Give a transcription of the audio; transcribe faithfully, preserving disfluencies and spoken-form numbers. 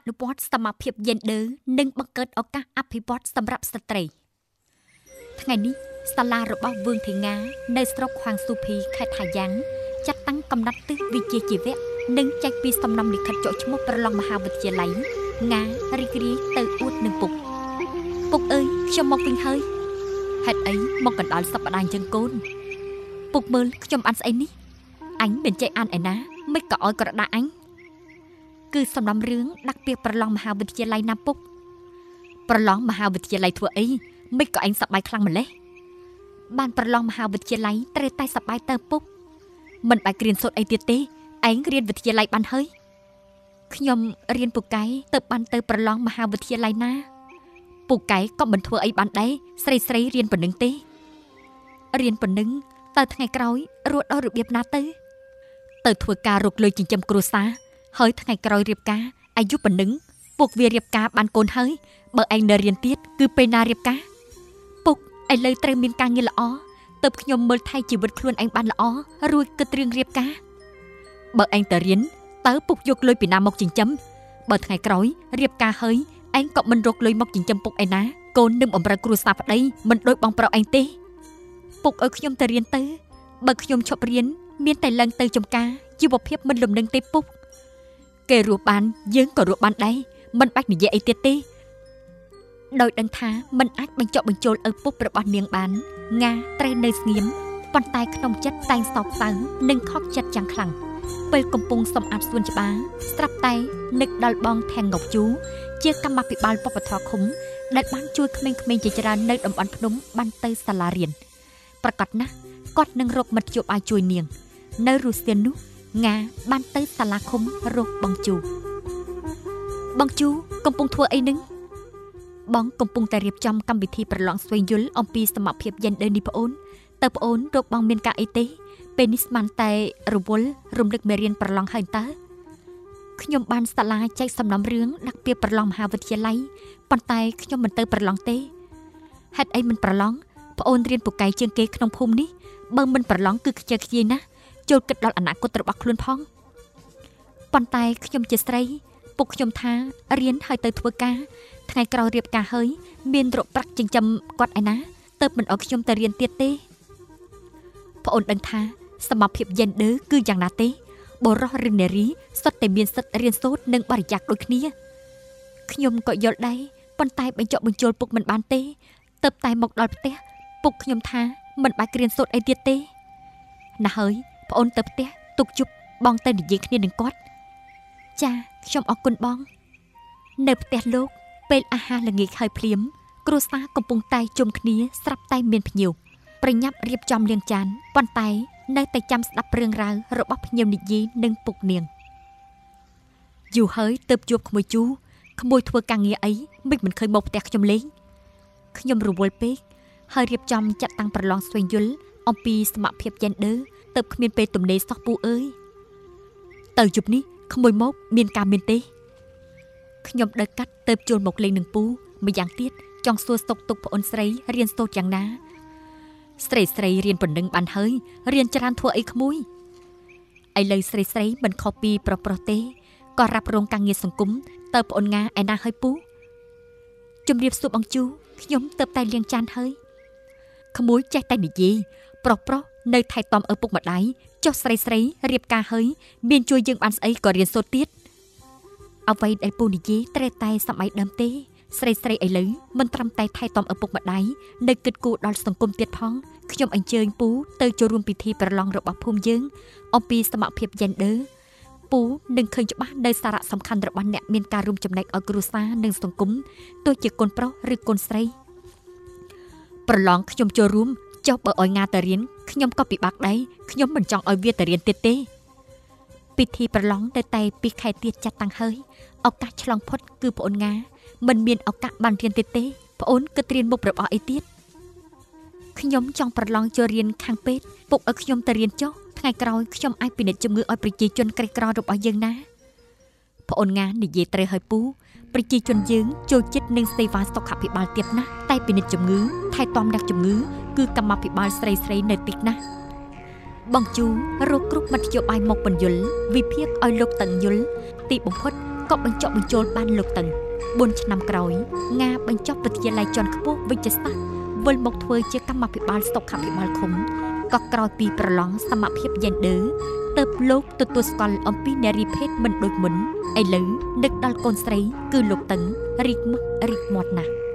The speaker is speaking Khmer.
នុវត្តសមភាពយេនឌ័រនិងបង្កើតឱកាសអភិវឌ្ឍសម្រាប់ស្ត្រីថ្ងៃនេះសាលារបស់វឿងធីងានៅស្រុកខួងស៊ូភីខេត្តថាយ៉ាងចាត់តាំងកំណត់ទិសវិជ្ជាជីវៈនិងចែកពីសំណុំលិខិតចុះឈ្មោះប្រឡងមហាវិទ្យាល័យងារីករាយទៅអួតនឹងពុកពុកអើយខ្ញុំមកវិញហើយហេតុអីមកកណ្ដាលសប្តាហ៍អញ្ចឹងកូនពុកមើលខ្ញុំអានស្អីនេះអញមិនចេះអានឯណាមិនក៏ឲ្យក្រដាស់អញគឺសំណុំរឿងដាក់ពាក្យប្រឡងមហាវិទ្យាល័យណាពុកប្រឡងមហាវិទ្យាល័យធ្វើអីមិនក៏អញសប្បាយខ្លាំងម្លេះបានប្រឡងមហាវិទ្យាល័យត្រូវតែសប្បាយទៅពុកមិនបាច់រៀនសូត្រអីទៀតទេឯងរៀនវិទ្យាល័យបានហើយខ្ញុំរៀនពូកែទៅបានទៅប្រឡងមហាវិទ្យាល័យណាពូកែក៏មិនធ្វើអីបានដែរស្រីស្រីរៀនប៉ុណ្្នឹងទេរៀនប៉ុណ្្នឹងតើថ្ងៃក្រោយរត់ដល់របៀបណាទៅទៅធ្វើការរកលុយចិញ្ចឹមគ្រួសារហើយថ្ងៃក្រោយរៀបការអាយុប៉ុណ្្នឹងពួកវារៀបការបានកូនហើយបើឯងនៅរៀនទៀតគឺពេលណារៀបការពុកឥឡូវត្រូវមានការងារល្អទើបខ្ញុំមើលថែជីវិតខ្លួនឯងបានល្អរួចគិតរឿងរៀបការបើឯងទៅរៀនតើពុកយកលុយពីណាមកចិញ្ចឹមបើថ្ងៃក្រោយរៀបការហើយឯងក៏មិនរកលុយមកចិញ្ចឹមពុកឯណាកូននឹងបំរើគ្រួសារប្តីមិនដូចបងប្រុសឯងទេពុកឲ្យខ្ញុំទៅរៀនទៅបើខ្ញុំឈប់រៀនមានតែឡើងទៅចំការជីវភាពមិនលំនឹងទេពុកគេរស់បានយើងក៏រស់បានដែរមិនបាច់និយាយអីទៀតទេដោយដឹងថាមិនអាចបញ្ចុះបញ្ចូលឪពុករបស់នាងបានងាត្រូវនៅស្ងៀមប៉ុន្តែក្នុងចិត្តតែងសោកសៅនិងខកចិត្តយ៉ាងខ្លាំងពេលកំពុងសម្អាតសួនច្បារស្រាប់តែនឹកដល់បងថែងងប់ជូជាកម្មាភិបាលវប្បធម៌ឃុំដែលបានជួយក្មេងៗជាច្រើននៅតំបន់ភ្នំបានទៅសាលារៀនប្រកាសណាស់គាត់នឹងរកមិត្តជួបឲ្យជួយនាងនៅរុស្ស៊ីននោះងាបានទៅសាលាឃុំរកបងជូបងជូកំពុងធ្វើអីនឹងបងកំពុងតែរៀបចំកម្មវិធីប្រឡងស្វែងយល់អំពីសមភាពយេនឌ័រនេះប្អូនតើប្អូនរកបងមានការអីទេពេលនេះស្មានតែរវល់រំលឹកមេរៀនប្រឡងហើយតើខ្ញុំបានសាលាចែកសំណុំរឿងដាក់ពាក្យប្រឡងមហាវិទ្យាល័យប៉ុន្តែខ្ញុំមិនទៅប្រឡងទេហេតុអីមិនប្រឡងប្អូនរៀនពូកែជាងគេក្នុងភូមិនេះបើមិនប្រឡងគឺខ្ជិលខ្ជាយណាស់ចូលគិតដល់អនាគតរបស់ខ្លួនផងប៉ុន្តែខ្ញុំជាស្រីពុកខ្ញុំថារៀនហើយទៅធ្វើការថ្ងៃក្រោយរៀបការហើយមានរកប្រាក់ចិញ្ចឹមគាត់ឯណាទៅមិនអោយខ្ញុំទៅរៀនទៀតទេប្អូនដឹងថាសមភាពយេនឌ័រគឺយ៉ាងណាទេបុរសឬនារីសុទ្ធតែមានសិទ្ធិរៀនសូត្រនិងបរិយាកាសដូចគ្នាខ្ញុំក៏យល់ដែរប៉ុន្តែបញ្ចុះបញ្ចូលពុកមិនបានទេទើបតែមកដល់ផ្ទះពុកខ្ញុំថាមិនបាច់រៀនសូត្រអីទៀតទេណាស់ហើយប្អូនទៅផ្ទះទុកជប់បងទៅនិយាយគ្នានឹងគាត់ចាខ្ញុំអរគុណបងនៅផ្ទះលោកពេលអាហារល្ងាចហើយភ្លាមគ្រួសារកំពុងតែជុំគ្នាស្រាប់តែមានភ្ញៀវប្រញាប់រៀបចំលាងចានប៉ុន្តែនៅតែចាំស្ដាប់រឿងរ៉ាវរបស់ភ្ញៀវនិយាយនិងពុកនាងយូរហើយទើបជួបក្មួយជូក្មួយធ្វើការងារអីមិនមិនឃើញមកផ្ទះខ្ញុំលេងខ្ញុំរវល់ពេកហើយរៀបចំចាត់តាំងប្រឡងស្វែងយល់អំពីសមភាពយេនឌ័រទើបគ្មានពេលទំនេរសោះពូអើយទៅយប់នេះក្មួយមកមានការមានទេខ្ញុំដើរកាត់ទៅជួលមកលេងនឹងពូម្យ៉ាងទៀតចង់សួរស្តុកទុកប្អូនស្រីរៀនសូត្រយ៉ាងណាស្រីស្រីរៀនប៉ុណ្ណឹងបានហើយរៀនច្រើនធ្វើអីក្មួយឥឡូវស្រីស្រីមិនខុសពីប្រុសប្រុសទេក៏រ៉ាប់រងការងារសង្គមទៅប្អូនងាឯណាហើយពូជំរាបសួរបងជូខ្ញុំទៅតែលាងចានហើយក្មួយចេះតែនិយាយប្រុសប្រុសនៅថែទាំឪពុកម្ដាយចុះស្រីស្រីរៀបការហើយមានជួយយើងបានស្អីក៏រៀនសូត្រទៀតអ្វីដែលពូនិយាយត្រូវតែសម័យដើមទេស្រីស្រីឥឡូវមិនត្រឹមតែថែទាំឪពុកម្ដាយនៅគិតគូរដល់សង្គមទៀតផងខ្ញុំអញ្ជើញពូទៅចូលរួមពិធីប្រឡងរបស់ភូមិយើងអំពីសមភាពយេនឌ័រពូនឹងឃើញច្បាស់នៅសារៈសំខាន់របស់អ្នកមានការរួមចំណែកឲ្យគ្រួសារនិងសង្គមទោះជាកូនប្រុសឬកូនស្រីប្រឡងខ្ញុំចូលរួមចុះបើឲ្យងាទៅរៀនខ្ញុំក៏ពិបាកដែរខ្ញុំមិនចង់ឲ្យវាទៅរៀនទៀតទេពិធីប្រឡងនៅតែពីខែទៀតចាត់តាំងហើយឱកាសឆ្លងផុតគឺប្អូនងាមិនមានឱកាសបានរៀនទៀតទេប្អូនគិតរៀនមុខរបស់អីទៀតខ្ញុំចង់ប្រឡងចូលរៀនខាងពេទ្យពុកឲ្យខ្ញុំទៅរៀនចុះថ្ងៃក្រោយខ្ញុំអាចពិនិត្យជំងឺឲ្យប្រជាជនក្រីក្ររបស់យើងណាប្អូនងានិយាយត្រូវឲ្យពូប្រជាជនយើងចូលចិត្តនឹងសេវាសុខាភិបាលទៀតណាស់តែពិនិត្យជំងឺថែទាំអ្នកជំងឺគឺកម្មាភិបាលស្រីស្រីនៅទីណាស់បងជូរកគ្រប់មធ្យោបាយមកបញ្យលវិភាគឲ្យលោកតឹងយល់ទីបំផុតក៏បញ្ចុះបញ្ចូលបានលោកតឹងបួនឆ្នាំក្រោយងាបញ្ចុះវិទ្យាល័យជាន់ខ្ពស់វិជ្ជាសាស្ត្រវិលមកធ្វើជាកម្មាភិបាលសុខាភិបាលឃុំក៏ក្រោយពីប្រឡងសមភាពយេនឌ័រទើបលោកទទួលស្គាល់អំពីនារីភេទមិនដូចមុនឥឡូវនឹកដល់កូនស្រីគឺលោកតឹងរីកមុខរីកមាត់ណាស់